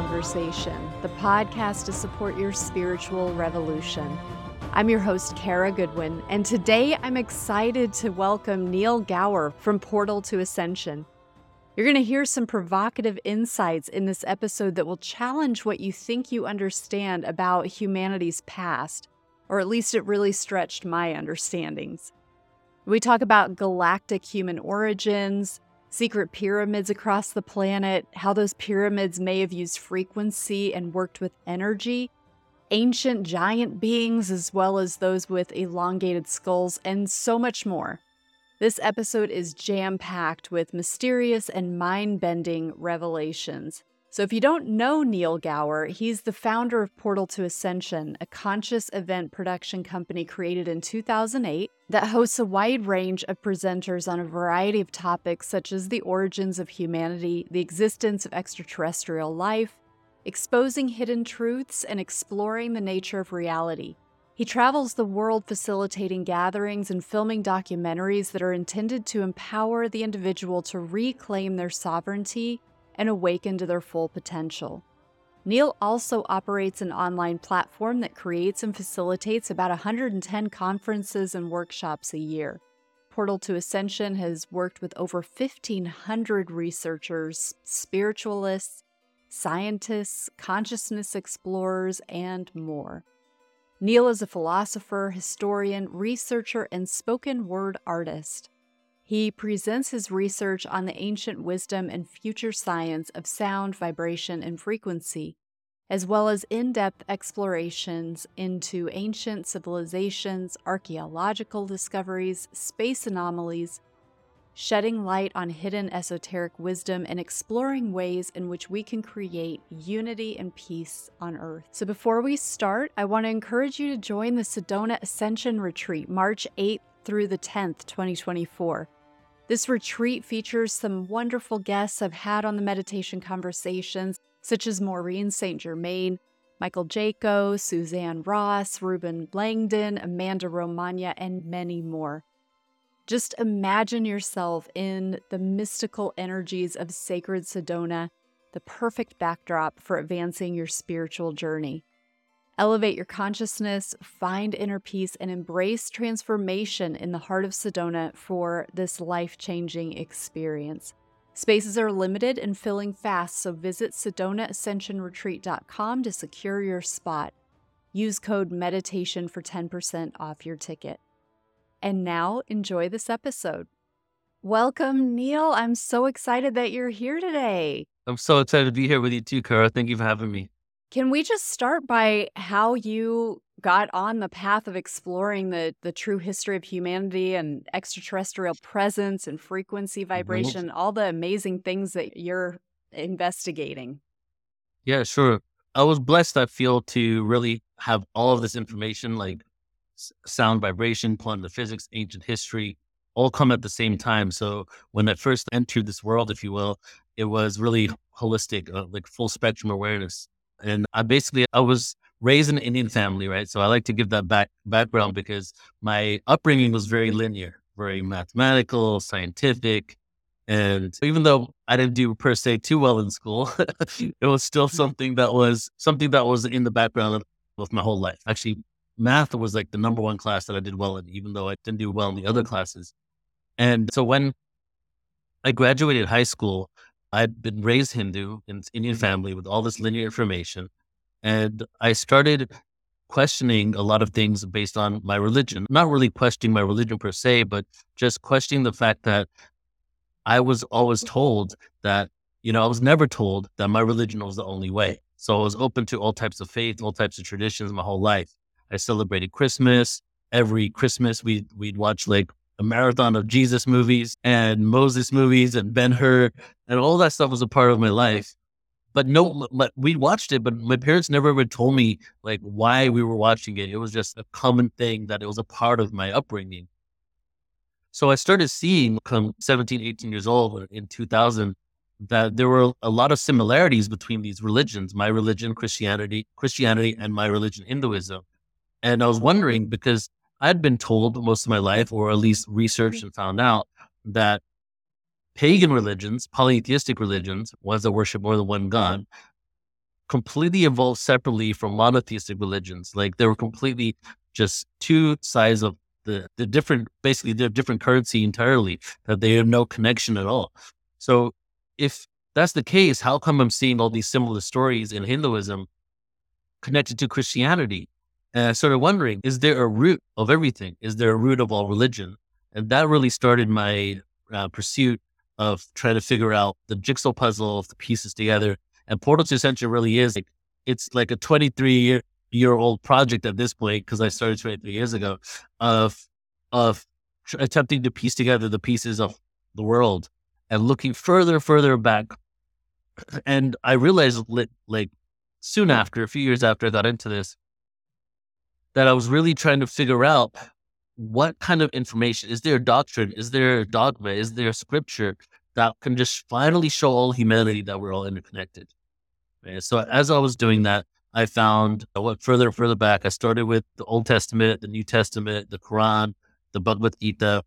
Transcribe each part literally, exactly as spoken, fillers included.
Conversation, the podcast to support your spiritual revolution. I'm your host, Kara Goodwin, and today I'm excited to welcome Neil Gower from Portal to Ascension. You're going to hear some provocative insights in this episode that will challenge what you think you understand about humanity's past, or at least it really stretched my understandings. We talk about galactic human origins, secret pyramids across the planet, how those pyramids may have used frequency and worked with energy, ancient giant beings as well as those with elongated skulls, and so much more. This episode is jam-packed with mysterious and mind-bending revelations. So if you don't know Neil Gower, he's the founder of Portal to Ascension, a conscious event production company created in two thousand eight that hosts a wide range of presenters on a variety of topics such as the origins of humanity, the existence of extraterrestrial life, exposing hidden truths, and exploring the nature of reality. He travels the world facilitating gatherings and filming documentaries that are intended to empower the individual to reclaim their sovereignty and awaken to their full potential. Neil also operates an online platform that creates and facilitates about one hundred ten conferences and workshops a year. Portal to Ascension has worked with over fifteen hundred researchers, spiritualists, scientists, consciousness explorers, and more. Neil is a philosopher, historian, researcher, and spoken word artist. He presents his research on the ancient wisdom and future science of sound, vibration, and frequency, as well as in-depth explorations into ancient civilizations, archaeological discoveries, space anomalies, shedding light on hidden esoteric wisdom, and exploring ways in which we can create unity and peace on Earth. So before we start, I want to encourage you to join the Sedona Ascension Retreat, March eighth through the tenth, twenty twenty-four. This retreat features some wonderful guests I've had on the Meditation Conversations, such as Maureen Saint Germain, Michael Jaco, Suzanne Ross, Ruben Langdon, Amanda Romagna, and many more. Just imagine yourself in the mystical energies of sacred Sedona, the perfect backdrop for advancing your spiritual journey. Elevate your consciousness, find inner peace, and embrace transformation in the heart of Sedona for this life-changing experience. Spaces are limited and filling fast, so visit sedona ascension retreat dot com to secure your spot. Use code MEDITATION for ten percent off your ticket. And now, enjoy this episode. Welcome, Neil. I'm so excited that you're here today. I'm so excited to be here with you too, Kara. Thank you for having me. Can we just start by how you got on the path of exploring the, the true history of humanity and extraterrestrial presence and frequency vibration, mm-hmm. all the amazing things that you're investigating? Yeah, sure. I was blessed, I feel, to really have all of this information, like sound, vibration, quantum physics, ancient history, all come at the same time. So when I first entered this world, if you will, it was really holistic, uh, like full spectrum awareness. And I basically, I was raised in an Indian family, right? So I like to give that back background because my upbringing was very linear, very mathematical, scientific. And even though I didn't do per se too well in school, it was still something that was something that was in the background of, of my whole life. Actually, math was like the number one class that I did well in, even though I didn't do well in the other classes. And so when I graduated high school, I'd been raised Hindu in an Indian family with all this linear information. And I started questioning a lot of things based on my religion. Not really questioning my religion per se, but just questioning the fact that I was always told that, you know, I was never told that my religion was the only way. So I was open to all types of faith, all types of traditions my whole life. I celebrated Christmas. Every Christmas, we'd, we'd watch like a marathon of Jesus movies and Moses movies and Ben-Hur, and all that stuff was a part of my life. But no, but we watched it, but my parents never ever told me like why we were watching it. It was just a common thing that it was a part of my upbringing. So I started seeing, come seventeen, eighteen years old in two thousand, that there were a lot of similarities between these religions, my religion, Christianity, Christianity, and my religion, Hinduism. And I was wondering because I'd been told most of my life, or at least researched and found out, that pagan religions, polytheistic religions, ones that worship more than one God, completely evolved separately from monotheistic religions. Like they were completely just two sides of the, the different, basically they're different currency entirely, that they have no connection at all. So if that's the case, how come I'm seeing all these similar stories in Hinduism connected to Christianity? And I started wondering, is there a root of everything? Is there a root of all religion? And that really started my uh, pursuit of trying to figure out the jigsaw puzzle of the pieces together. And Portal to Ascension really is like, it's like a twenty-three year, year old project at this point, because I started twenty-three years ago, of, of tr- attempting to piece together the pieces of the world and looking further, further back. And I realized li- like soon after, a few years after I got into this, that I was really trying to figure out what kind of information, is there a doctrine, is there a dogma, is there a scripture that can just finally show all humanity that we're all interconnected. And so as I was doing that, I found, I went further and further back. I started with the Old Testament, the New Testament, the Quran, the Bhagavad Gita,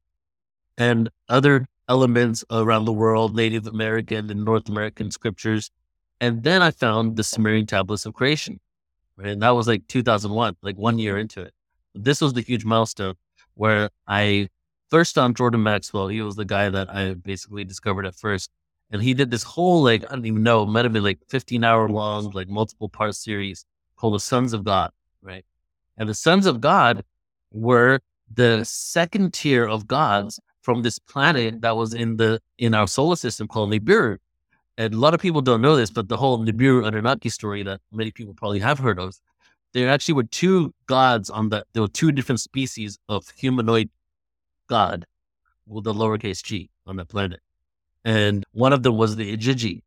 and other elements around the world, Native American and North American scriptures. And then I found the Sumerian tablets of creation. Right? And that was like two thousand one, like one year into it. This was the huge milestone where I first found Jordan Maxwell. He was the guy that I basically discovered at first. And he did this whole, like, I don't even know, it might have been like fifteen hour long, like multiple part series called The Sons of God, right? And the Sons of God were the second tier of gods from this planet that was in the, in our solar system called Nibiru. And a lot of people don't know this, but the whole Nibiru Anunnaki story that many people probably have heard of, there actually were two gods on that. There were two different species of humanoid god with the lowercase g on that planet. And one of them was the Igigi.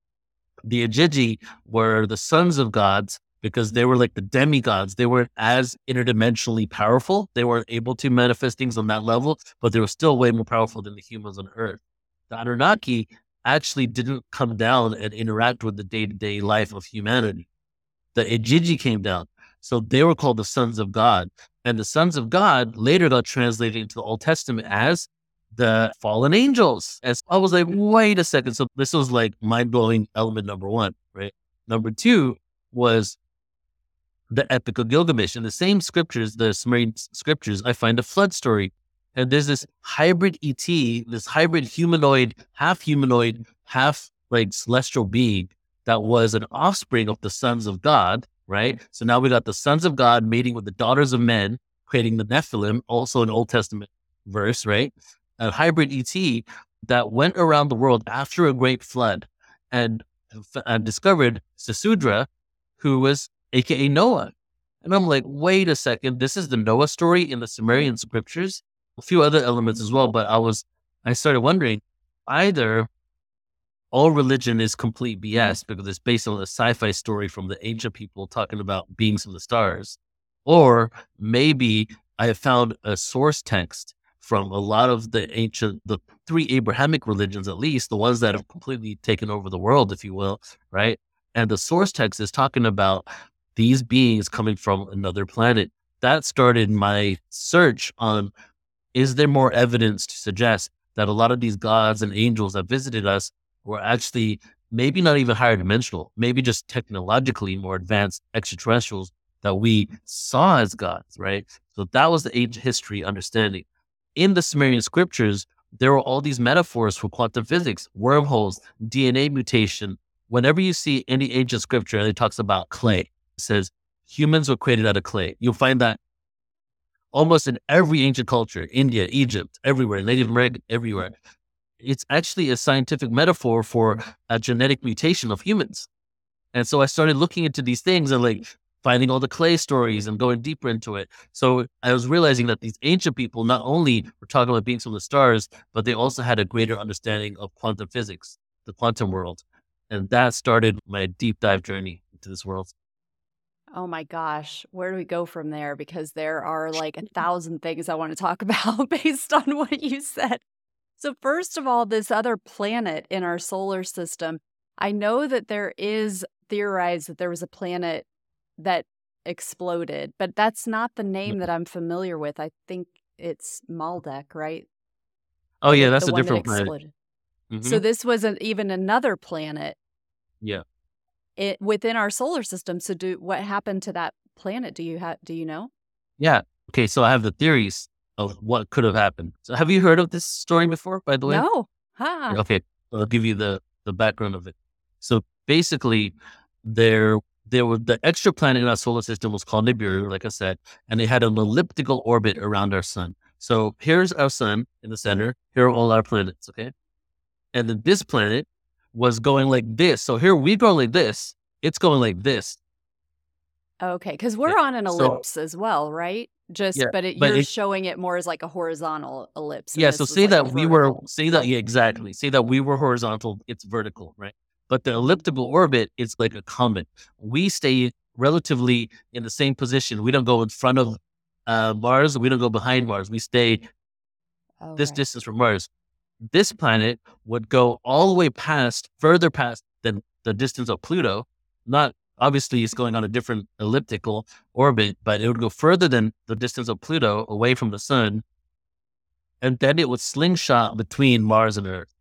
The Igigi were the sons of gods because they were like the demigods. They weren't as interdimensionally powerful. They weren't able to manifest things on that level, but they were still way more powerful than the humans on Earth. The Anunnaki actually didn't come down and interact with the day-to-day life of humanity. The Igigi came down. So they were called the sons of God. And the sons of God later got translated into the Old Testament as the fallen angels. And so I was like, wait a second. So this was like mind-blowing element number one, right? Number two was the Epic of Gilgamesh. In the same scriptures, the Sumerian scriptures, I find a flood story. And there's this hybrid E T, this hybrid humanoid, half humanoid, half like celestial being that was an offspring of the sons of God, right? So now we got the sons of God mating with the daughters of men, creating the Nephilim, also an Old Testament verse, right? A hybrid E T that went around the world after a great flood and, and discovered Sesudra, who was A K A Noah. And I'm like, wait a second, this is the Noah story in the Sumerian scriptures? A few other elements as well, but I was, I started wondering, either all religion is complete B S because it's based on a sci-fi story from the ancient people talking about beings from the stars, or maybe I have found a source text from a lot of the ancient, the three Abrahamic religions, at least the ones that have completely taken over the world, if you will, right? And the source text is talking about these beings coming from another planet. That started my search on, is there more evidence to suggest that a lot of these gods and angels that visited us were actually maybe not even higher dimensional, maybe just technologically more advanced extraterrestrials that we saw as gods, right? So that was the ancient history understanding. In the Sumerian scriptures, there were all these metaphors for quantum physics, wormholes, D N A mutation. Whenever you see any ancient scripture and it talks about clay, it says humans were created out of clay. You'll find that almost in every ancient culture, India, Egypt, everywhere, Native American, everywhere. It's actually a scientific metaphor for a genetic mutation of humans. And so I started looking into these things and like finding all the clay stories and going deeper into it. So I was realizing that these ancient people not only were talking about beings from the stars, but they also had a greater understanding of quantum physics, the quantum world. And that started my deep dive journey into this world. Oh my gosh, where do we go from there? Because there are like a thousand things I want to talk about based on what you said. So first of all, this other planet in our solar system, I know that there is theorized that there was a planet that exploded, but that's not the name that I'm familiar with. I think it's Maldek, right? Oh yeah, The, that's the a one that different planet. exploded. Mm-hmm. So this was an, even another planet. Yeah. it within our solar system. So do what happened to that planet? Do you have do you know? Yeah. Okay. So I have the theories of what could have happened. So have you heard of this story before, by the way? No. Ha. Okay. I'll give you the, the background of it. So basically, there there was the extra planet in our solar system was called Nibiru, like I said, and it had an elliptical orbit around our sun. So here's our sun in the center. Here are all our planets. Okay. And then this planet was going like this. So here we go like this. It's going like this. Okay, because we're Okay. on an So ellipse as well, right? Just yeah, but it, but you're it, showing it more as like a horizontal ellipse, and yeah. So this was say like a that we were, vertical. say that, yeah, exactly. Say that we were horizontal, it's vertical, right? But the elliptical orbit is like a comet. We stay relatively in the same position. We don't go in front of uh, Mars. We don't go behind Mars. We stay Oh, this right. distance from Mars. This planet would go all the way past, further past than the distance of Pluto. Not obviously it's going on a different elliptical orbit, but it would go further than the distance of Pluto away from the sun. And then it would slingshot between Mars and Earth.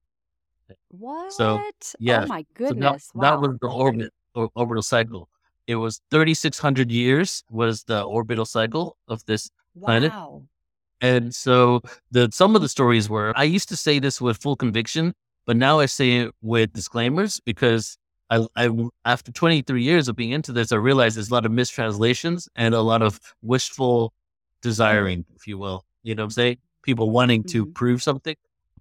So What? Oh yeah, my so that, goodness! that Wow. was the orbit or orbital cycle. It was thirty-six hundred years was the orbital cycle of this planet. Wow. And so the some of the stories were, I used to say this with full conviction, but now I say it with disclaimers because I, I after twenty-three years of being into this, I realized there's a lot of mistranslations and a lot of wishful desiring, if you will. You know what I'm saying? People wanting to Mhm. prove something.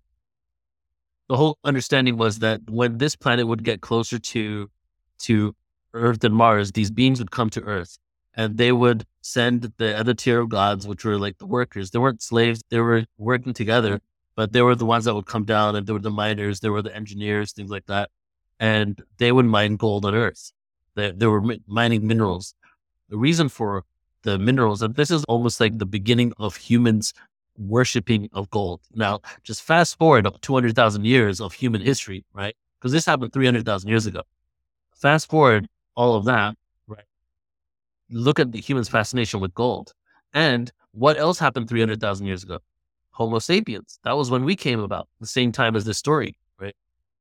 The whole understanding was that when this planet would get closer to to Earth and Mars, these beings would come to Earth and they would send the other tier of gods, which were like the workers. They weren't slaves, they were working together, but they were the ones that would come down and they were the miners, they were the engineers, things like that. And they would mine gold on Earth. They, they were mi- mining minerals. The reason for the minerals, and this is almost like the beginning of humans worshiping of gold. Now, just fast forward up two hundred thousand years of human history, right? Because this happened three hundred thousand years ago. Fast forward all of that, right? Look at the human's fascination with gold. And what else happened three hundred thousand years ago? Homo sapiens. That was when we came about, the same time as this story, right?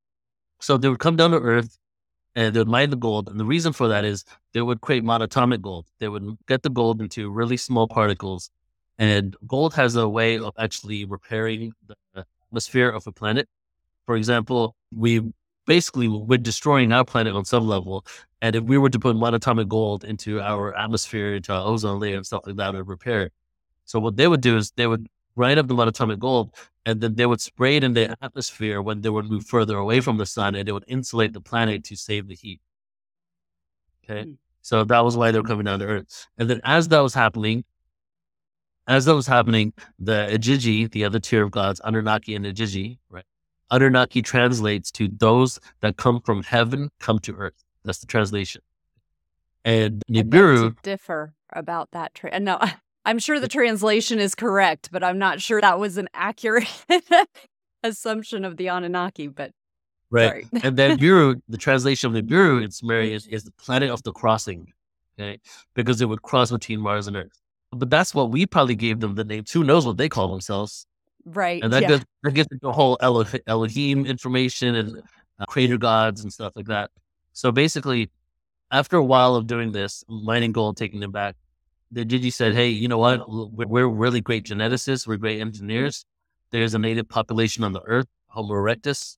So they would come down to Earth and they would mine the gold. And the reason for that is they would create monatomic gold. They would get the gold into really small particles. And gold has a way of actually repairing the atmosphere of a planet. For example, we basically, we're destroying our planet on some level. And if we were to put monatomic gold into our atmosphere, into our ozone layer and stuff like that, it would repair it. So what they would do is they would grind up the monatomic gold and then they would spray it in the atmosphere when they would move further away from the sun and it would insulate the planet to save the heat. Okay. Mm. So that was why they were coming down to Earth. And then as that was happening, as that was happening, the Igigi, the other tier of gods, Anunnaki and Igigi, right? Anunnaki translates to those that come from heaven, come to Earth. That's the translation. And I beg Nibiru, to differ about that. Tra- no, I'm sure the translation is correct, but I'm not sure that was an accurate assumption of the Anunnaki. But right? sorry. And then Nibiru, the translation of Nibiru in Sumerian is, is the planet of the crossing, okay? Because it would cross between Mars and Earth. But that's what we probably gave them the name. Who knows what they call themselves? Right. And that Yeah. gets that gets into the whole Elo- Elohim information and uh, creator gods and stuff like that. So basically, after a while of doing this, mining gold, taking them back, the Gigi said, "Hey, you know what? We're, we're really great geneticists. We're great engineers. There's a native population on the Earth, Homo erectus.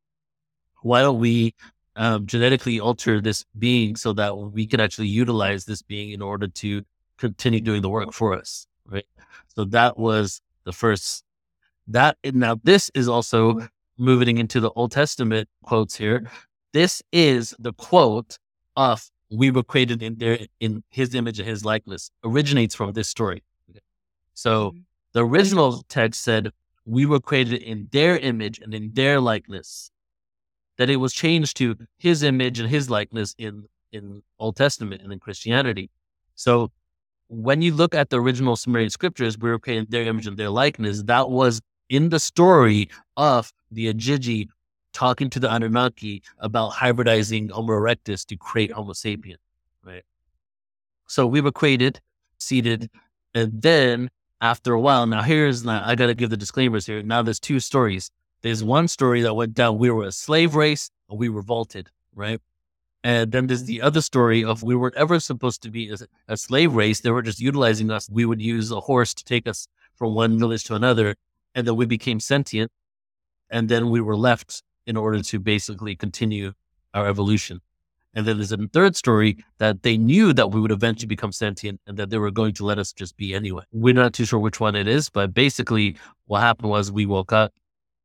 Why don't we um, genetically alter this being so that we can actually utilize this being in order to continue doing the work for us?" Right. So that was the first. That now this is also moving into the Old Testament quotes here. This is the quote of "We were created in their in His image and His likeness" originates from this story. So Mhm. the original text said, "We were created in their image and in their likeness." That it was changed to His image and His likeness in in Old Testament and in Christianity. So when you look at the original Sumerian scriptures, we were created in their image and their likeness. That was in the story of the Igigi talking to the Anunnaki about hybridizing Homo erectus to create Homo sapien, right? So we were created, seated, and then after a while, now here's, now I got to give the disclaimers here. Now there's two stories. There's one story that went down. We were a slave race and we revolted, right? And then there's the other story of we weren't ever supposed to be a, a slave race. They were just utilizing us. We would use a horse to take us from one village to another. And then we became sentient. And then we were left in order to basically continue our evolution. And then there's a third story that they knew that we would eventually become sentient and that they were going to let us just be anyway. We're not too sure which one it is, but basically what happened was we woke up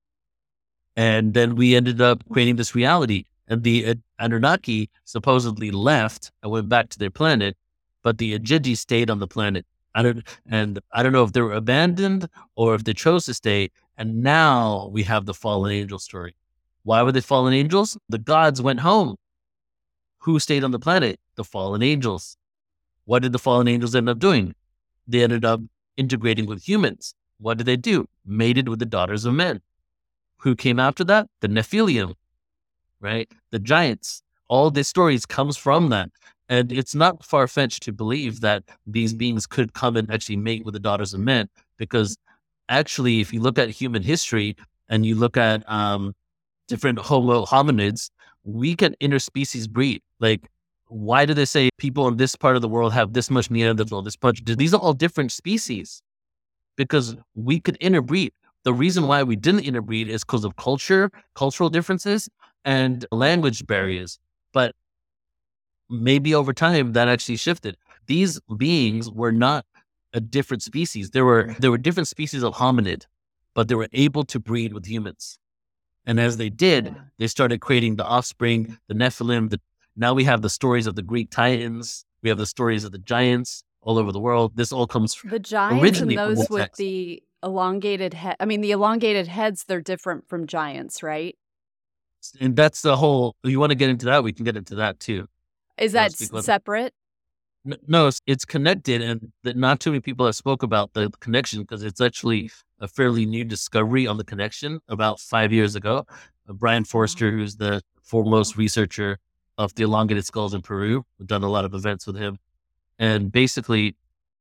and then we ended up creating this reality. And the Anunnaki supposedly left and went back to their planet, but the Igigi stayed on the planet. I don't, and I don't know if they were abandoned or if they chose to stay. And now we have the fallen angel story. Why were they fallen angels? The gods went home. Who stayed on the planet? The fallen angels. What did the fallen angels end up doing? They ended up integrating with humans. What did they do? Mated with the daughters of men. Who came after that? The Nephilim, right? The giants. All these stories comes from that. And it's not far-fetched to believe that these beings could come and actually mate with the daughters of men. Because actually, if you look at human history and you look at um, different Homo hominids, we can interspecies breed. Like, why do they say people in this part of the world have this much Neanderthal, this much? These are all different species because we could interbreed. The reason why we didn't interbreed is because of culture, cultural differences, and language barriers. But maybe over time that actually shifted. These beings were not a different species. There were there were different species of hominid, but they were able to breed with humans. And as they did, they started creating the offspring, the Nephilim. The, now we have the stories of the Greek Titans. We have the stories of the giants all over the world. This all comes from the giants originally and those from with text. the elongated head. I mean, the elongated heads, they're different from giants, right? And that's the whole, you want to get into that, we can get into that too. Is that separate? No, it's, it's connected, and that not too many people have spoke about the connection because it's actually a fairly new discovery on the connection about five years ago. Uh, Brian Forster, who's the foremost researcher of the elongated skulls in Peru, we've done a lot of events with him. And basically,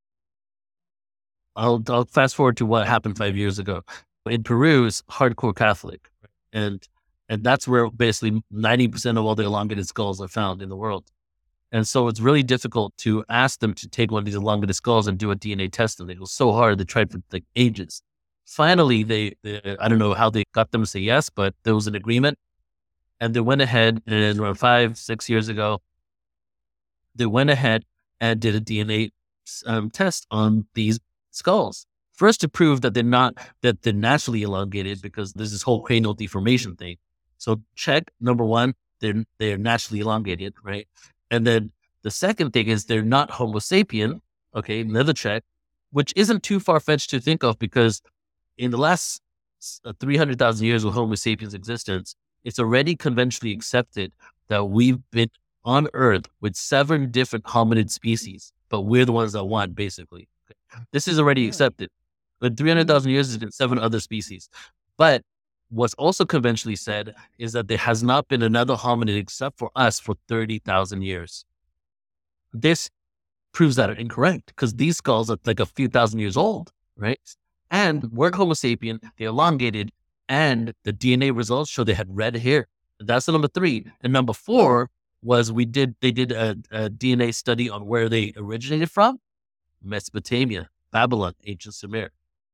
I'll, I'll fast forward to what happened five years ago. In Peru, it's hardcore Catholic, and and that's where basically ninety percent of all the elongated skulls are found in the world. And so it's really difficult to ask them to take one of these elongated skulls and do a D N A test. And it was so hard. They tried for like ages. Finally, they, they, I don't know how they got them to say yes, but there was an agreement. And they went ahead and around five, six years ago, they went ahead and did a D N A um, test on these skulls. First to prove that they're not, that they're naturally elongated because there's this whole cranial deformation thing. So check, number one, they're, they're naturally elongated, right? And then the second thing is they're not Homo sapien. Okay, another check, which isn't too far-fetched to think of because in the last three hundred thousand years of Homo sapiens existence, it's already conventionally accepted that we've been on Earth with seven different hominid species, but we're the ones that won, basically. Okay. This is already accepted. But three hundred thousand years, there's been seven other species. But what's also conventionally said is that there has not been another hominid except for us for thirty thousand years. This proves that incorrect because these skulls are like a few thousand years old, right? And we're Homo sapien, they elongated, and the D N A results show they had red hair. That's the number three. And number four was we did, they did a, a D N A study on where they originated from. Mesopotamia, Babylon, ancient Sumer.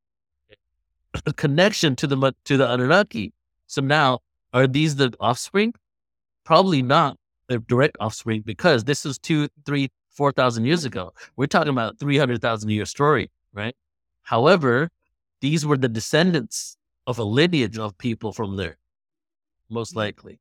A connection to the to the Anunnaki. So now, are these the offspring? Probably not the direct offspring because this is two, three, four thousand years ago. We're talking about three hundred thousand year story, right? However, these were the descendants of a lineage of people from there, most likely.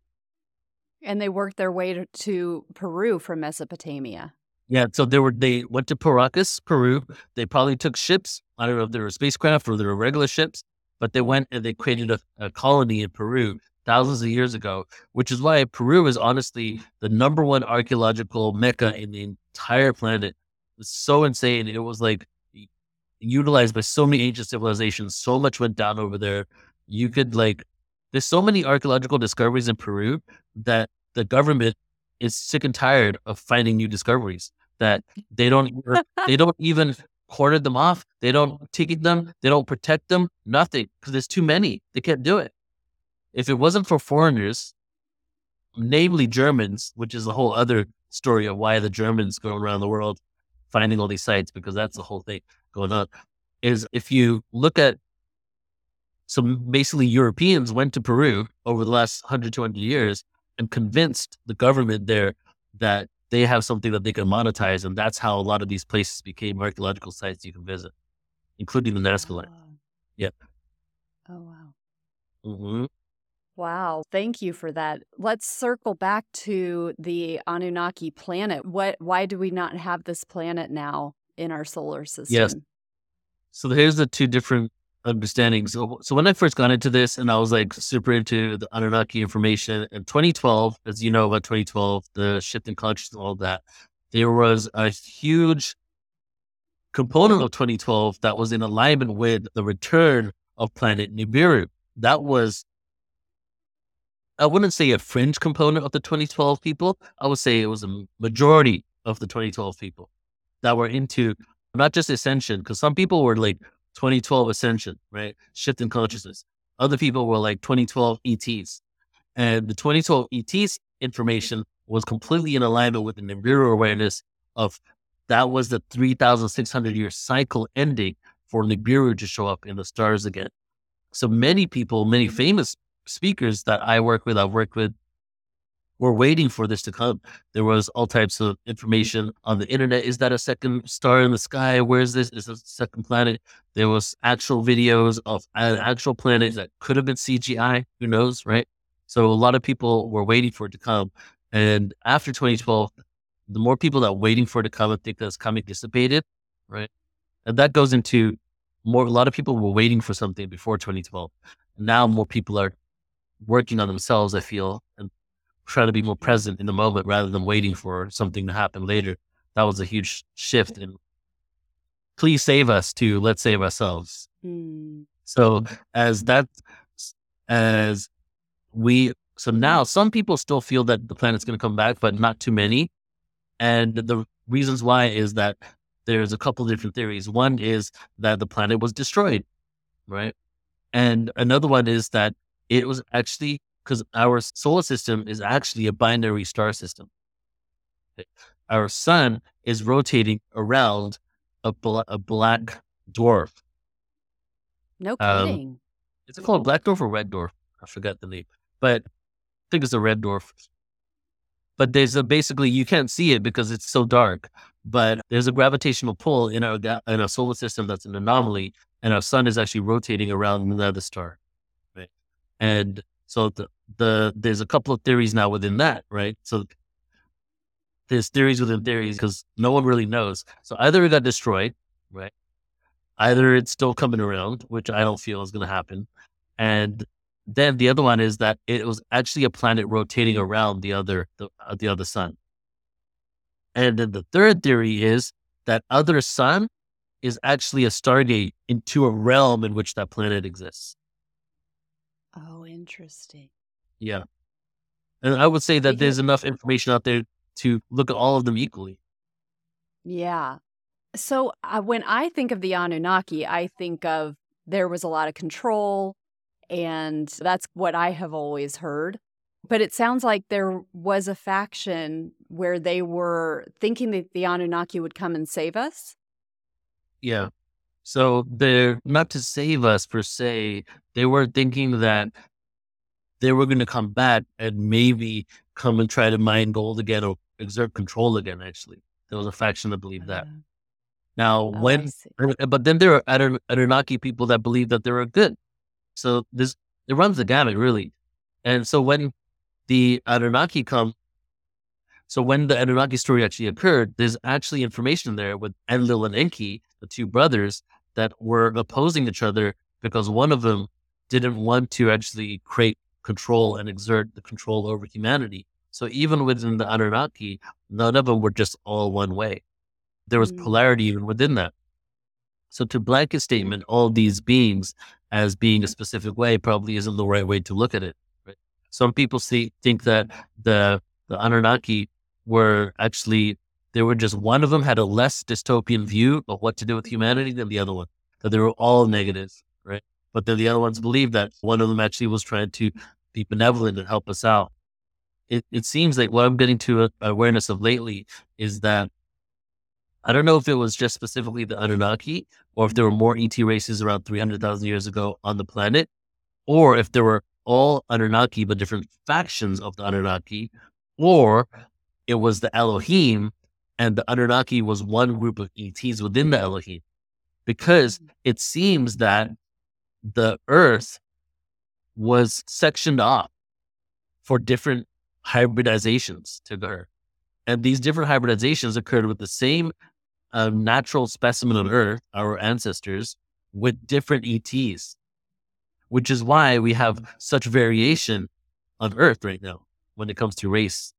And they worked their way to, to Peru from Mesopotamia. Yeah, so they were they went to Paracas, Peru. They probably took ships. I don't know if they were spacecraft or they were regular ships, but they went and they created a, a colony in Peru thousands of years ago, which is why Peru is honestly the number one archaeological mecca in the entire planet. It's so insane. It was like utilized by so many ancient civilizations. So much went down over there. You could like, there's so many archaeological discoveries in Peru that the government is sick and tired of finding new discoveries. That they don't, they don't even cordon them off. They don't ticket them. They don't protect them. Nothing, because there's too many. They can't do it. If it wasn't for foreigners namely Germans, which is a whole other story of why the Germans go around the world finding all these sites, because that's the whole thing going on, is if you look at, so basically Europeans went to Peru over the last one hundred, two hundred years and convinced the government there that they have something that they can monetize. And that's how a lot of these places became archaeological sites you can visit, including the Nazca Line. Oh, Yeah. oh wow. hmm Wow, thank you for that. Let's circle back to the Anunnaki planet. What why do we not have this planet now in our solar Yes. system? So here's the two different understandings. So, so when I first got into this and I was like super into the Anunnaki information in twenty twelve, as you know about twenty twelve, the shift in consciousness and all that, there was a huge component of twenty twelve that was in alignment with the return of planet Nibiru. That was, I wouldn't say a fringe component of the twenty twelve people. I would say it was a majority of the twenty twelve people that were into not just ascension, because some people were like twenty twelve ascension, right? Shift in consciousness. Other people were like twenty twelve E Ts. And the twenty twelve E Ts information was completely in alignment with the Nibiru awareness of that was the three thousand six hundred year cycle ending for Nibiru to show up in the stars again. So many people, many famous speakers that I work with, I've worked with, were waiting for this to come. There was all types of information on the internet. Is that a second star in the sky? Where is this? Is this a second planet? There was actual videos of an actual planet that could have been C G I. Who knows, right? So a lot of people were waiting for it to come. And after twenty twelve, the more people that were waiting for it to come, I think that's coming dissipated, right? And that goes into more, a lot of people were waiting for something before twenty twelve. Now more people are working on themselves, I feel, and trying to be more present in the moment rather than waiting for something to happen later. That was a huge shift in please save us to let's save ourselves. Mm. So as that, as we, so now some people still feel that the planet's going to come back, but not too many. And the reasons why is that there's a couple different theories. One is that the planet was destroyed, right? And another one is that it was actually, because our solar system is actually a binary star system. Our sun is rotating around a, bla- a black dwarf. No Um, kidding. is it called black dwarf or red dwarf? I forgot the name, but I think it's a red dwarf. But there's a, basically, you can't see it because it's so dark, but there's a gravitational pull in our, ga- in our solar system that's an anomaly, and our sun is actually rotating around another star, right? And so the, the there's a couple of theories now within that, right? So there's theories within theories because no one really knows. So either it got destroyed, right? Either it's still coming around, which I don't feel is going to happen. And then the other one is that it was actually a planet rotating around the other, the, uh, the other sun. And then the third theory is that other sun is actually a stargate into a realm in which that planet exists. Oh, interesting. Yeah. And I would say that Speaking there's of- enough information out there to look at all of them equally. Yeah. So uh, when I think of the Anunnaki, I think of there was a lot of control, and that's what I have always heard. But it sounds like there was a faction where they were thinking that the Anunnaki would come and save us. Yeah. So they're not to save us per se. They were thinking that they were going to come back and maybe come and try to mine gold again or exert control again, actually. There was a faction that believed that. Uh, Now, oh, I when, see. but then there are Adon- Anunnaki people that believe that they were good. So this, it runs the gamut, really. And so when the Anunnaki come, so when the Anunnaki story actually occurred, there's actually information there with Enlil and Enki, the two brothers, that were opposing each other because one of them didn't want to actually create control and exert the control over humanity. So even within the Anunnaki, none of them were just all one way. There was Mm. polarity even within that. So to blanket statement all these beings as being a specific way probably isn't the right way to look at it. Right? Some people see, think that the the Anunnaki were actually, they were just, one of them had a less dystopian view of what to do with humanity than the other one, that they were all negative, right? But then the other ones believe that one of them actually was trying to be benevolent and help us out. it, it seems like what I'm getting to a, awareness of lately is that I don't know if it was just specifically the Anunnaki or if there were more E T races around three hundred thousand years ago on the planet, or if there were all Anunnaki, but different factions of the Anunnaki, or it was the Elohim and the Anunnaki was one group of E Ts within the Elohim. Because it seems that the earth was sectioned off for different hybridizations to occur. And these different hybridizations occurred with the same uh, natural specimen of earth, our ancestors, with different E Ts, which is why we have such variation on earth right now when it comes to race.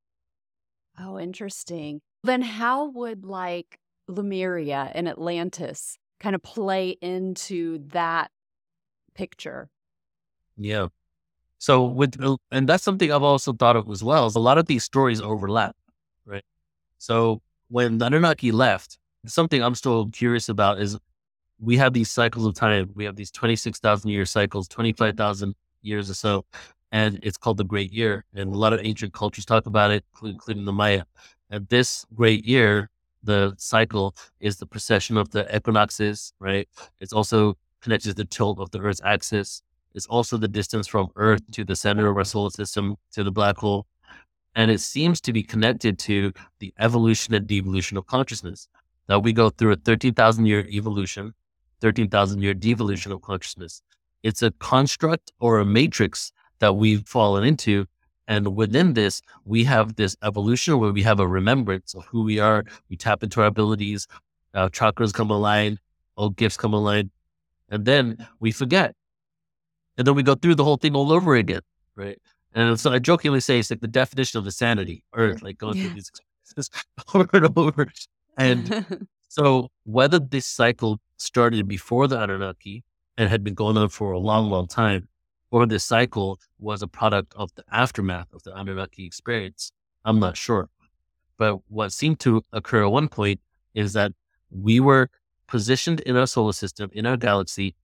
Oh, interesting. Then how would like Lemuria and Atlantis kind of play into that picture? Yeah. So with, and that's something I've also thought of as well. Is a lot of these stories overlap, right? So when the Anunnaki left, something I'm still curious about is we have these cycles of time. We have these twenty-six thousand year cycles, twenty-five thousand years or so, and it's called the Great Year. And a lot of ancient cultures talk about it, including the Maya. And this Great Year, the cycle, is the precession of the equinoxes, right? It's also connected to the tilt of the Earth's axis. It's also the distance from Earth to the center of our solar system, to the black hole. And it seems to be connected to the evolution and devolution of consciousness. That we go through a thirteen thousand year evolution, thirteen thousand year devolution of consciousness. It's a construct or a matrix that we've fallen into. And within this, we have this evolution where we have a remembrance of who we are. We tap into our abilities, uh, chakras come aligned, old gifts come aligned, and then we forget. And then we go through the whole thing all over again, right? And so I jokingly say it's like the definition of insanity, or like going Yeah. through these experiences over and over. And so whether this cycle started before the Anunnaki and had been going on for a long, long time, or this cycle was a product of the aftermath of the Anunnaki experience, I'm not sure. But what seemed to occur at one point is that we were positioned in our solar system, in our galaxy,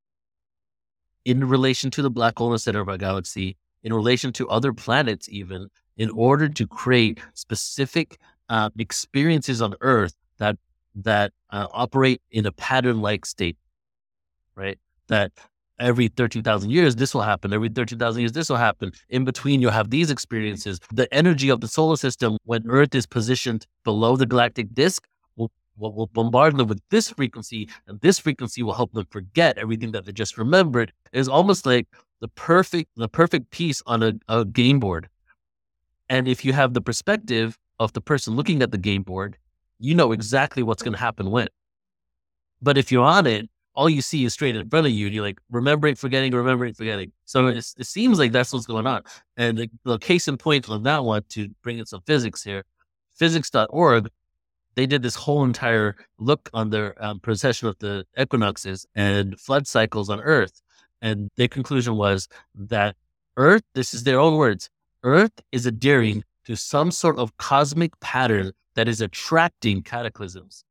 in relation to the black hole in the center of our galaxy, in relation to other planets even, in order to create specific uh, experiences on Earth that that uh, operate in a pattern-like state, right? That every thirteen thousand years, this will happen. Every thirteen thousand years, this will happen. In between, you'll have these experiences. The energy of the solar system, when Earth is positioned below the galactic disk, will, will, will bombard them with this frequency, and this frequency will help them forget everything that they just remembered. It's almost like the perfect, the perfect piece on a, a game board. And if you have the perspective of the person looking at the game board, you know exactly what's going to happen when. But if you're on it, all you see is straight in front of you, and you're like, remembering, forgetting, remembering, forgetting. So it's, it seems like that's what's going on. And the, the case in point on that one, to bring in some physics here, physics dot org, they did this whole entire look on their um, precession of the equinoxes and flood cycles on Earth. And their conclusion was that Earth, this is their own words, Earth is adhering to some sort of cosmic pattern that is attracting cataclysms.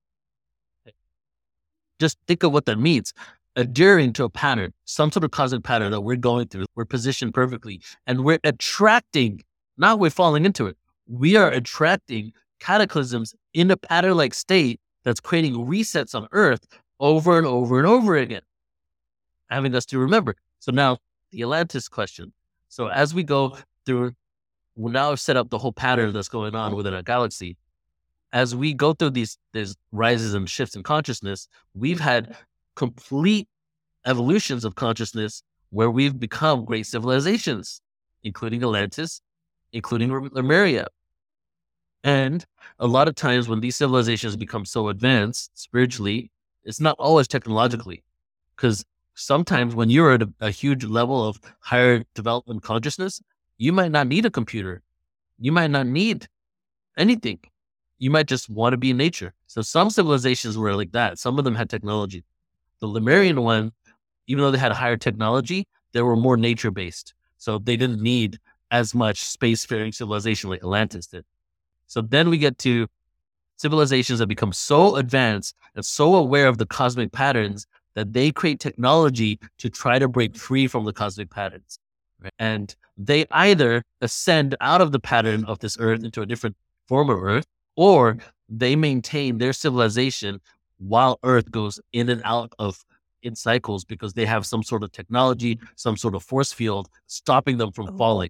Just think of what that means. Adhering to a pattern, some sort of cosmic pattern that we're going through, we're positioned perfectly, and we're attracting, not we're falling into it. We are attracting cataclysms in a pattern-like state that's creating resets on Earth over and over and over again, having us to remember. So now the Atlantis question. So as we go through, we now set up the whole pattern that's going on within our galaxy. As we go through these, these rises and shifts in consciousness, we've had complete evolutions of consciousness where we've become great civilizations, including Atlantis, including Lemuria. And a lot of times when these civilizations become so advanced spiritually, it's not always technologically, because sometimes when you're at a, a huge level of higher development consciousness, you might not need a computer. You might not need anything. You might just want to be in nature. So some civilizations were like that. Some of them had technology. The Lemurian one, even though they had higher technology, they were more nature-based. So they didn't need as much space-faring civilization like Atlantis did. So then we get to civilizations that become so advanced and so aware of the cosmic patterns that they create technology to try to break free from the cosmic patterns. Right? And they either ascend out of the pattern of this earth into a different form of earth, or they maintain their civilization while earth goes in and out of in cycles because they have some sort of technology, some sort of force field stopping them from Oh. falling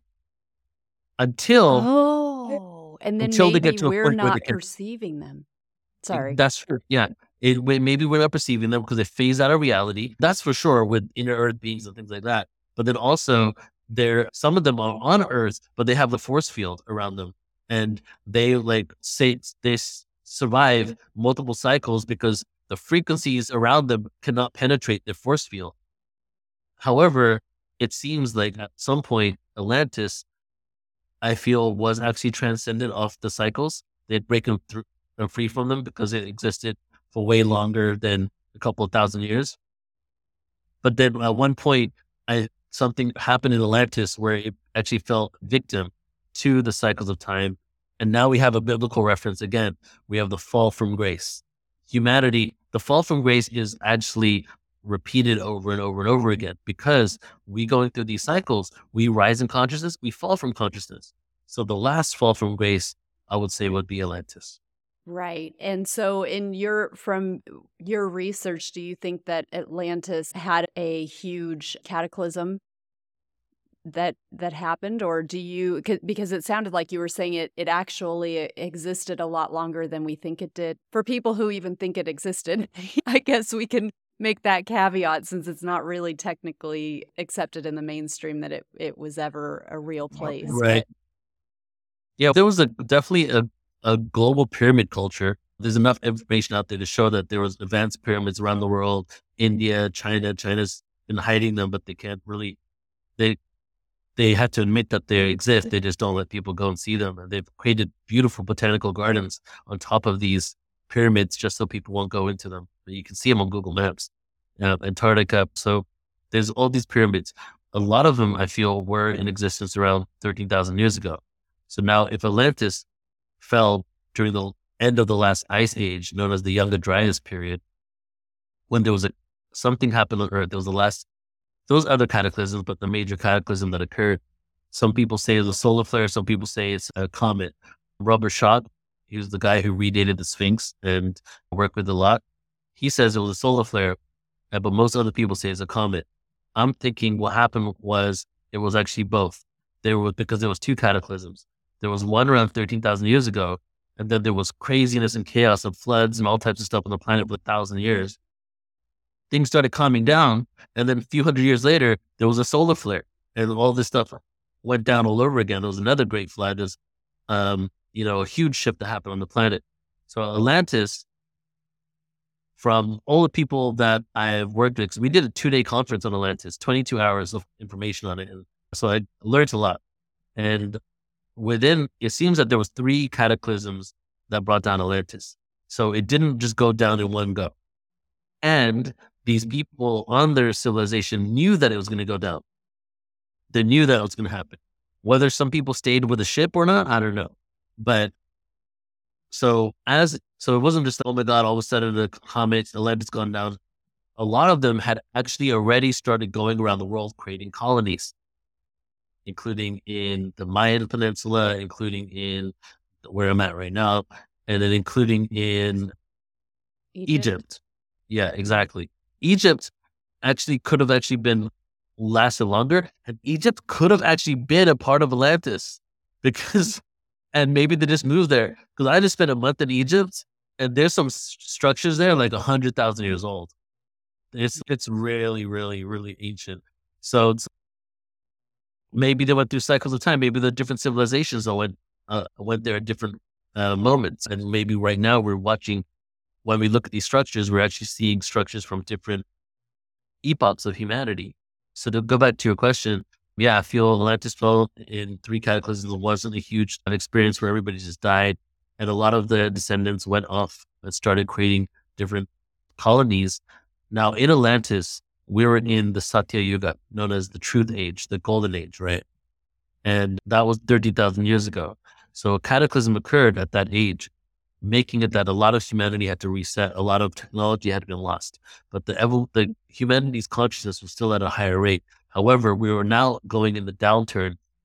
until Oh, and then until they get maybe to a we're point where they not can. perceiving them. Sorry. That's true. Yeah. It, we- maybe we're not perceiving them because they phase out of reality. That's for sure with inner earth beings and things like that. But then also there, some of them are on earth, but they have the force field around them, and they like say they s- survive multiple cycles because the frequencies around them cannot penetrate their force field. However, it seems like at some point Atlantis, I feel, was actually transcended off the cycles. They'd break them through, them free from them because it existed for way longer than a couple of thousand years. But then at one point, I something happened in Atlantis where it actually fell victim to the cycles of time. And now we have a biblical reference again. We have the fall from grace. Humanity, the fall from grace is actually repeated over and over and over again because we going through these cycles, we rise in consciousness, we fall from consciousness. So the last fall from grace, I would say, would be Atlantis. Right. And so in your from your research, do you think that Atlantis had a huge cataclysm that that happened, or do you 'cause- because it sounded like you were saying it it actually existed a lot longer than we think it did. For people who even think it existed, I guess we can make that caveat since it's not really technically accepted in the mainstream that it it was ever a real place. Right. Yeah, there was a definitely a, a global pyramid culture. There's enough information out there to show that there was advanced pyramids around the world. India, China, China's been hiding them, but they can't really they they have to admit that they exist. They just don't let people go and see them. And they've created beautiful botanical gardens on top of these pyramids just so people won't go into them. But you can see them on Google Maps. Uh, Antarctica. So there's all these pyramids. A lot of them, I feel, were in existence around thirteen thousand years ago. So now if Atlantis fell during the end of the last ice age, known as the Younger Dryas period, when there was a something happened on Earth, there was the last, those other cataclysms, but the major cataclysm that occurred, some people say it's a solar flare, some people say it's a comet. Robert Schoch, he was the guy who redated the Sphinx and worked with a lot. He says it was a solar flare, uh, but most other people say it's a comet. I'm thinking what happened was it was actually both. There was, because there was two cataclysms. There was one around thirteen thousand years ago, and then there was craziness and chaos of floods and all types of stuff on the planet for a thousand years. Things started calming down, and then a few hundred years later, there was a solar flare, and all this stuff went down all over again. There was another great flood. There's, um, you know, a huge shift that happened on the planet. So Atlantis, from all the people that I've worked with, 'cause we did a two-day conference on Atlantis, twenty-two hours of information on it, and so I learned a lot. And within, it seems that there was three cataclysms that brought down Atlantis. So it didn't just go down in one go. And these people on their civilization knew that it was going to go down. They knew that it was going to happen. Whether some people stayed with the ship or not, I don't know. But so as, so it wasn't just, oh my God, all of a sudden the comet, Atlantis gone down. A lot of them had actually already started going around the world creating colonies, including in the Mayan Peninsula, including in where I'm at right now, and then including in Egypt. Egypt. Yeah, exactly. Egypt actually could have actually been lasted longer, and Egypt could have actually been a part of Atlantis because, and maybe they just moved there. Because I just spent a month in Egypt, and there's some s- structures there like a hundred thousand years old. It's it's really, really, really ancient. So it's, maybe they went through cycles of time. Maybe the different civilizations that went uh, went there at different uh, moments, and maybe right now we're watching. When we look at these structures, we're actually seeing structures from different epochs of humanity. So to go back to your question, yeah, I feel Atlantis fell in three cataclysms. It wasn't a huge experience where everybody just died, and a lot of the descendants went off and started creating different colonies. Now in Atlantis, we were in the Satya Yuga, known as the Truth Age, the Golden Age, right? And that was thirty thousand years ago. So a cataclysm occurred at that age, making it that a lot of humanity had to reset, a lot of technology had been lost, but the evol- the humanity's consciousness was still at a higher rate. However, we were now going in the downturn,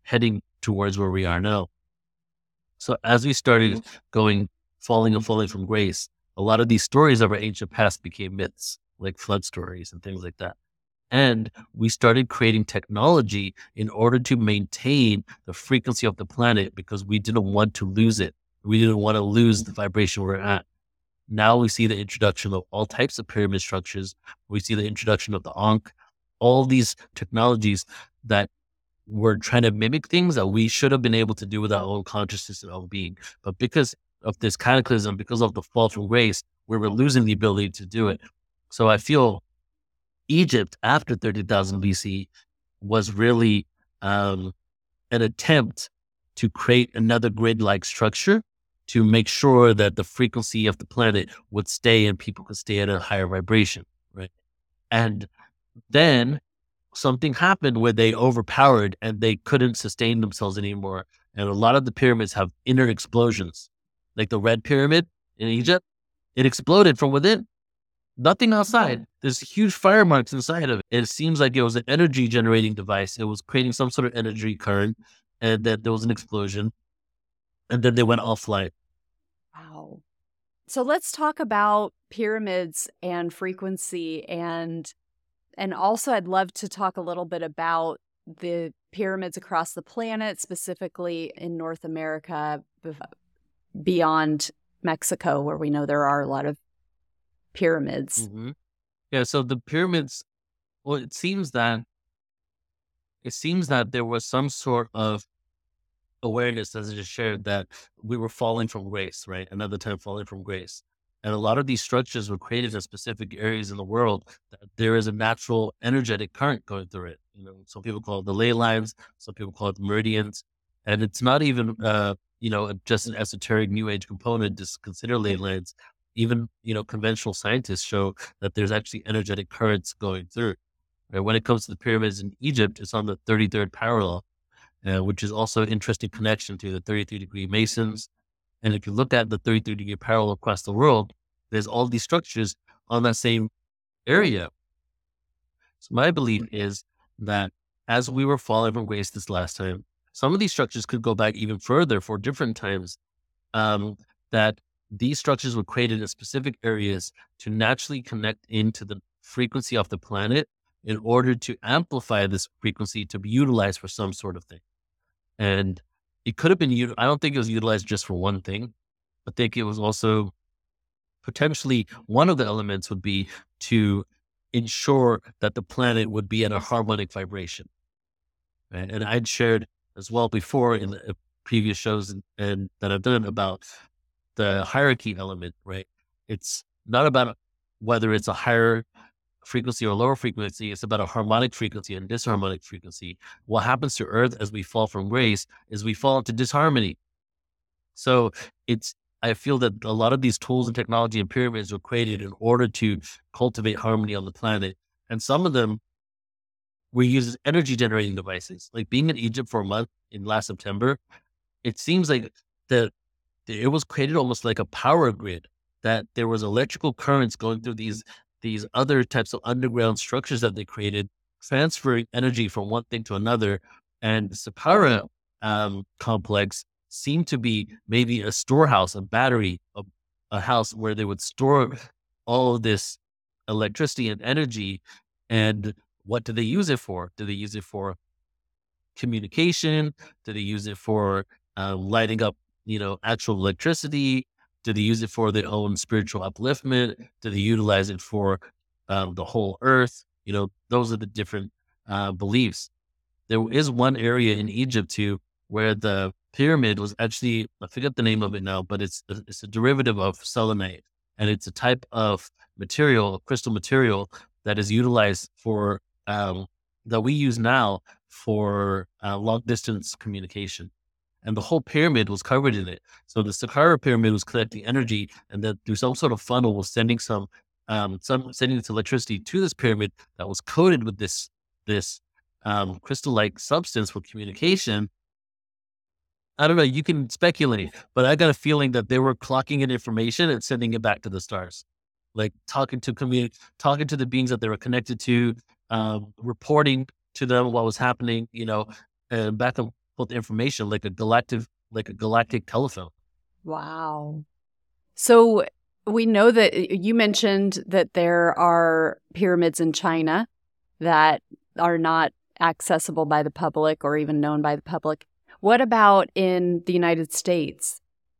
heading towards where we are now. So as we started going, falling and falling from grace, a lot of these stories of our ancient past became myths, like flood stories and things like that. And we started creating technology in order to maintain the frequency of the planet because we didn't want to lose it. We didn't want to lose the vibration we're at. Now we see the introduction of all types of pyramid structures. We see the introduction of the Ankh, all these technologies that were trying to mimic things that we should have been able to do with our own consciousness and own being. But because of this cataclysm, because of the fall from grace, we were losing the ability to do it. So I feel Egypt after thirty thousand B C was really um, an attempt to create another grid-like structure to make sure that the frequency of the planet would stay and people could stay at a higher vibration, right? And then something happened where they overpowered and they couldn't sustain themselves anymore. And a lot of the pyramids have inner explosions, like the Red Pyramid in Egypt. It exploded from within. Nothing outside. There's huge fire marks inside of it. It seems like it was an energy generating device. It was creating some sort of energy current, and then there was an explosion, and then they went offline. Wow. So let's talk about pyramids and frequency, and and also I'd love to talk a little bit about the pyramids across the planet, specifically in North America, beyond Mexico, where we know there are a lot of pyramids. Mm-hmm. Yeah, so the pyramids, well, it seems that it seems that there was some sort of awareness, as I just shared, that we were falling from grace, right? Another time falling from grace. And a lot of these structures were created in specific areas in the world that there is a natural energetic current going through it. You know, some people call it the ley lines, some people call it the meridians. And it's not even, uh, you know, just an esoteric new age component to consider ley lines. Even, you know, conventional scientists show that there's actually energetic currents going through. Right? When it comes to the pyramids in Egypt, it's on the thirty-third parallel, uh, which is also an interesting connection to the thirty-three degree Masons. And if you look at the thirty-three degree parallel across the world, there's all these structures on that same area. So my belief is that as we were falling from grace this last time, some of these structures could go back even further for different times, um, that these structures were created in specific areas to naturally connect into the frequency of the planet in order to amplify this frequency to be utilized for some sort of thing. And it could have been, I don't think it was utilized just for one thing. I think it was also potentially one of the elements would be to ensure that the planet would be at a harmonic vibration. Right? And I'd shared as well before in the previous shows and, and that I've done about the hierarchy element, right? It's not about whether it's a higher frequency or lower frequency. It's about a harmonic frequency and disharmonic frequency. What happens to Earth as we fall from grace is we fall into disharmony. So it's, I feel that a lot of these tools and technology and pyramids were created in order to cultivate harmony on the planet. And some of them were used as energy generating devices. Like being in Egypt for a month in last September, it seems like that it was created almost like a power grid, that there was electrical currents going through these these other types of underground structures that they created, transferring energy from one thing to another. And the Saqqara um, complex seemed to be maybe a storehouse, a battery, a, a house where they would store all of this electricity and energy. And what do they use it for? Do they use it for communication? Do they use it for uh, lighting up, you know, actual electricity? Do they use it for their own spiritual upliftment? Do they utilize it for um, the whole earth? You know, those are the different uh, beliefs. There is one area in Egypt too, where the pyramid was actually, I forget the name of it now, but it's, it's a derivative of selenite. And it's a type of material, a crystal material that is utilized for, um, that we use now for uh, long distance communication. And the whole pyramid was covered in it. So the Saqqara pyramid was collecting energy, and then through some sort of funnel was sending some, um, some sending this electricity to this pyramid that was coated with this, this um, crystal-like substance for communication. I don't know, you can speculate, but I got a feeling that they were clocking in information and sending it back to the stars, like talking to community, talking to the beings that they were connected to, um, reporting to them what was happening, you know, and back put the information like a galactic, like a galactic telephone. Wow. So we know that you mentioned that there are pyramids in China that are not accessible by the public or even known by the public. What about in the United States?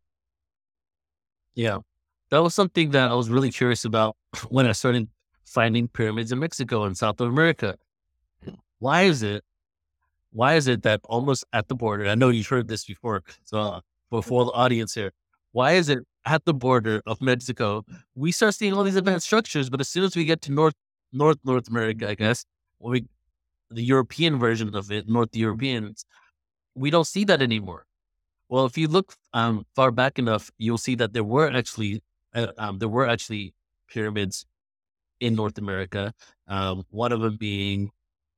Yeah, that was something that I was really curious about when I started finding pyramids in Mexico and South America. Why is it? Why is it that almost at the border? I know you've heard this before, so uh, before the audience here, why is it at the border of Mexico we start seeing all these advanced structures, but as soon as we get to North North North America, I guess, when we the European version of it, North Europeans, we don't see that anymore. Well, if you look um, far back enough, you'll see that there were actually uh, um, there were actually pyramids in North America. Um, one of them being,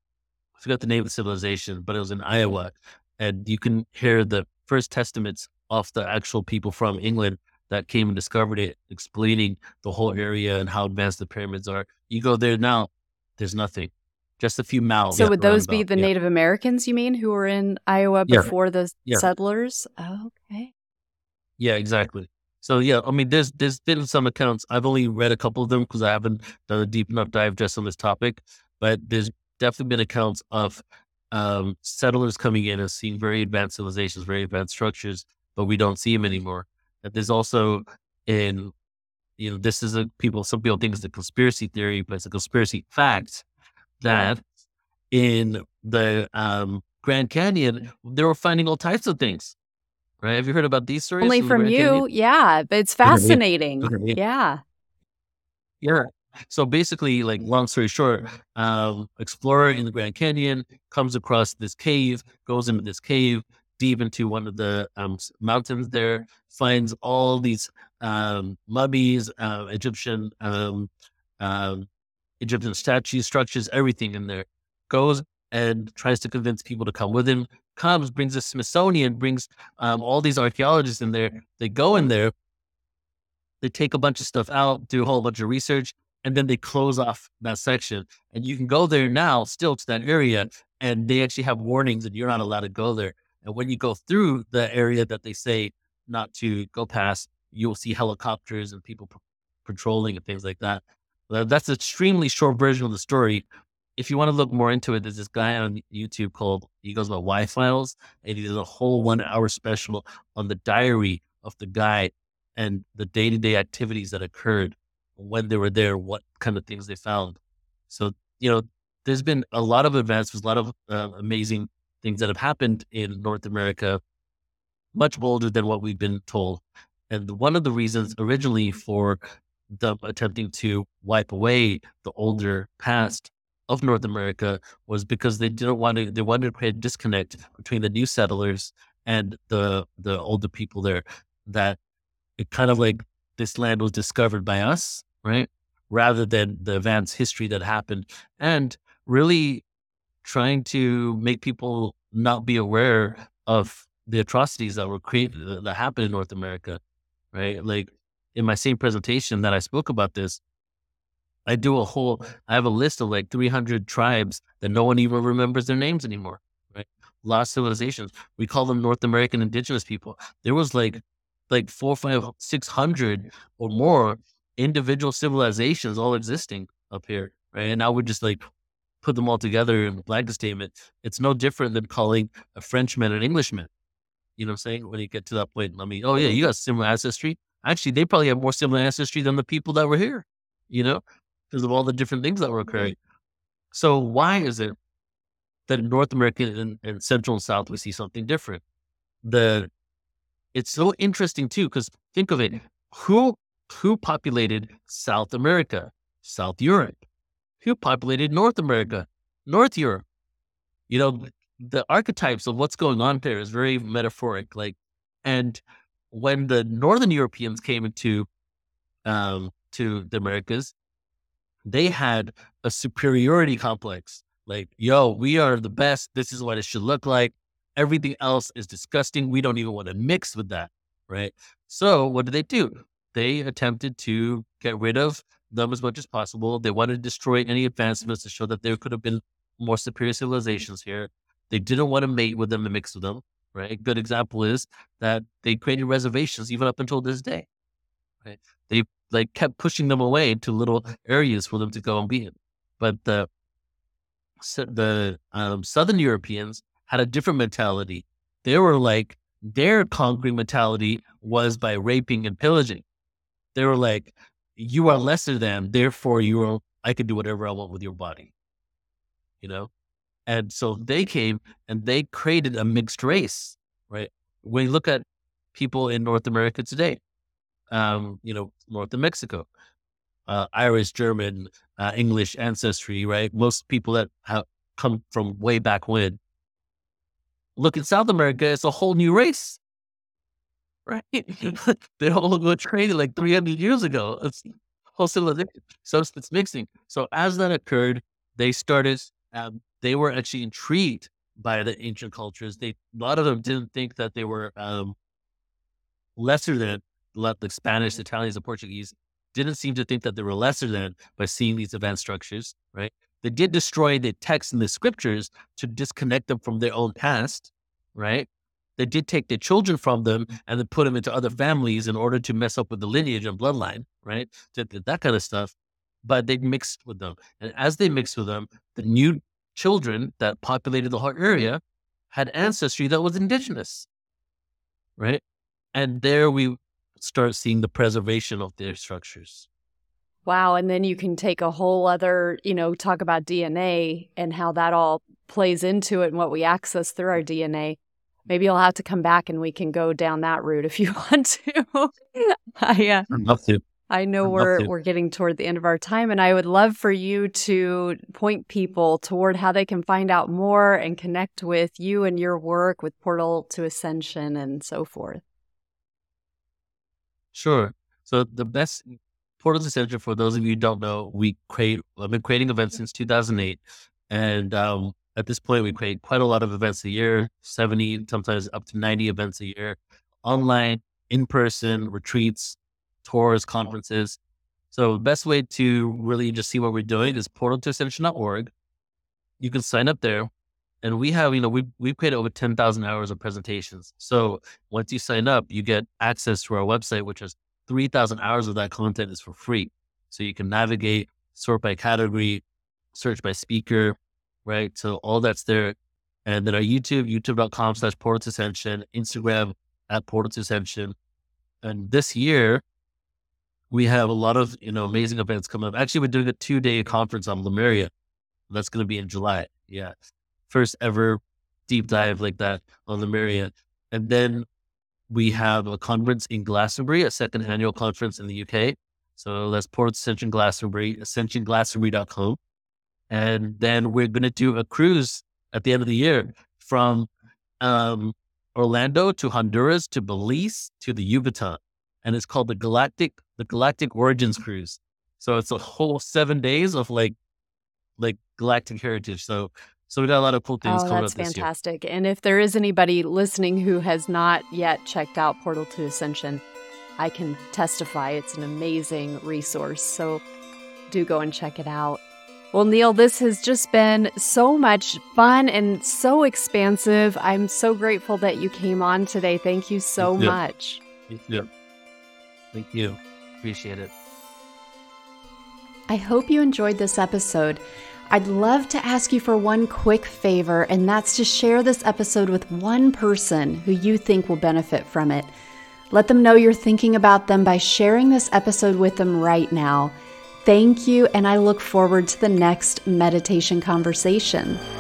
I forgot the name of the civilization, but it was in Iowa, and you can hear the first testaments of the actual people from England that came and discovered it, explaining the whole area and how advanced the pyramids are. You go there now, there's nothing, just a few mouths. So would those be roundabout. the Yeah. Native Americans, you mean, who were in Iowa Yeah. before the Yeah. settlers? Oh, okay. Yeah, exactly. So yeah, I mean, there's there's been some accounts. I've only read a couple of them because I haven't done a deep enough dive just on this topic. But there's definitely been accounts of um, settlers coming in and seeing very advanced civilizations, very advanced structures, but we don't see them anymore. And there's also in you know this is a people. Some people think it's a conspiracy theory, but it's a conspiracy fact that in the um, Grand Canyon they were finding all types of things. Right? Have you heard about these stories? Only the from Grand Canyon? you. Yeah, but it's fascinating. Yeah. Yeah. So basically, like long story short, um, explorer in the Grand Canyon comes across this cave, goes into this cave, deep into one of the um, s- mountains there, finds all these um, mummies, uh, Egyptian um, um, Egyptian statues, structures, everything in there. Goes and tries to convince people to come with him. Comes, brings the Smithsonian, brings um, all these archaeologists in there. They go in there, they take a bunch of stuff out, do a whole bunch of research, and then they close off that section. And you can go there now, still to that area, and they actually have warnings that you're not allowed to go there. And when you go through the area that they say not to go past, you'll see helicopters and people p- patrolling and things like that. Well, that's an extremely short version of the story. If you want to look more into it, there's this guy on YouTube called, he goes by Y Files, and he did a whole one hour special on the diary of the guy and the day to day activities that occurred when they were there, what kind of things they found. So, you know, there's been a lot of advancements, a lot of uh, amazing things that have happened in North America, much bolder than what we've been told. And one of the reasons originally for them attempting to wipe away the older past of North America was because they didn't want to, they wanted to create a disconnect between the new settlers and the the older people there. That it kind of like this land was discovered by us, right? Rather than the advanced history that happened, and really trying to make people not be aware of the atrocities that were created, that that happened in North America, right? Like in my same presentation that I spoke about this, I do a whole, I have a list of like three hundred tribes that no one even remembers their names anymore, right? Lost civilizations. We call them North American indigenous people. There was like, like four, five, six hundred or more individual civilizations all existing up here, right? And now we're just like put them all together in a blanket statement. It's no different than calling a Frenchman an Englishman. You know what I'm saying? When you get to that point, I mean, oh yeah, you got similar ancestry. Actually, they probably have more similar ancestry than the people that were here, you know, because of all the different things that were occurring. So why is it that in North America and, and Central and South, we see something different? The It's so interesting too, because think of it, who who populated South America, South Europe? Who populated North America, North Europe? You know, the archetypes of what's going on there is very metaphoric. Like, and when the Northern Europeans came into um, to the Americas, they had a superiority complex. Like, yo, we are the best. This is what it should look like. Everything else is disgusting. We don't even want to mix with that, right? So what did they do? They attempted to get rid of them as much as possible. They wanted to destroy any advancements to show that there could have been more superior civilizations here. They didn't want to mate with them and mix with them, right? A good example is that they created reservations even up until this day, right? They like kept pushing them away to little areas for them to go and be in. But the so the um, Southern Europeans had a different mentality. They were like, their conquering mentality was by raping and pillaging. They were like, you are lesser than, therefore you are, I can do whatever I want with your body, you know? And so they came and they created a mixed race, right? When you look at people in North America today, um, you know, north of Mexico, uh, Irish, German, uh, English ancestry, right? Most people that have come from way back when. Look at South America, it's a whole new race, right? They all were created like three hundred years ago. It's whole civilization. So it's, it's mixing. So as that occurred, they started, um, they were actually intrigued by the ancient cultures. They, a lot of them didn't think that they were um, lesser than, like the Spanish, the Italians, the Portuguese, didn't seem to think that they were lesser than by seeing these advanced structures, right? They did destroy the text and the scriptures to disconnect them from their own past, right? They did take their children from them and then put them into other families in order to mess up with the lineage and bloodline, right? Did that kind of stuff. But they mixed with them. And as they mixed with them, the new children that populated the whole area had ancestry that was indigenous, right? And there we start seeing the preservation of their structures. Wow. And then you can take a whole other, you know, talk about D N A and how that all plays into it and what we access through our D N A. Maybe you'll have to come back and we can go down that route if you want to. I, uh, I'd love to. I know I'd we're love to. we're getting toward the end of our time, and I would love for you to point people toward how they can find out more and connect with you and your work with Portal to Ascension and so forth. Sure. So the best Portal to Ascension, for those of you who don't know, we create, I've been creating events since two thousand eight. And um, at this point, we create quite a lot of events a year, seventy, sometimes up to ninety events a year, online, in-person, retreats, tours, conferences. So the best way to really just see what we're doing is portal to ascension dot org. You can sign up there. And we have, you know, we, we've created over ten thousand hours of presentations. So once you sign up, you get access to our website, which is three thousand hours of that content is for free. So you can navigate, sort by category, search by speaker, right? So all that's there. And then our YouTube, youtube.com slash portal to ascension, Instagram at portal to ascension. And this year, we have a lot of, you know, amazing events coming up. Actually, we're doing a two day conference on Lemuria. That's going to be in July. Yeah. First ever deep dive like that on Lemuria. And then we have a conference in Glastonbury, a second annual conference in the U K. So that's Portal to Ascension Glastonbury, ascension glastonbury dot com. And then we're going to do a cruise at the end of the year from um, Orlando to Honduras to Belize to the Yucatan. And it's called the Galactic, the Galactic Origins Cruise. So it's a whole seven days of like, like galactic heritage. So So we got a lot of cool things oh, coming that's up this year. fantastic. And if there is anybody listening who has not yet checked out Portal to Ascension, I can testify it's an amazing resource. So do go and check it out. Well, Neil, this has just been so much fun and so expansive. I'm so grateful that you came on today. Thank you so Thank you. much. Thank you. Thank you. Appreciate it. I hope you enjoyed this episode. I'd love to ask you for one quick favor, and that's to share this episode with one person who you think will benefit from it. Let them know you're thinking about them by sharing this episode with them right now. Thank you, and I look forward to the next meditation conversation.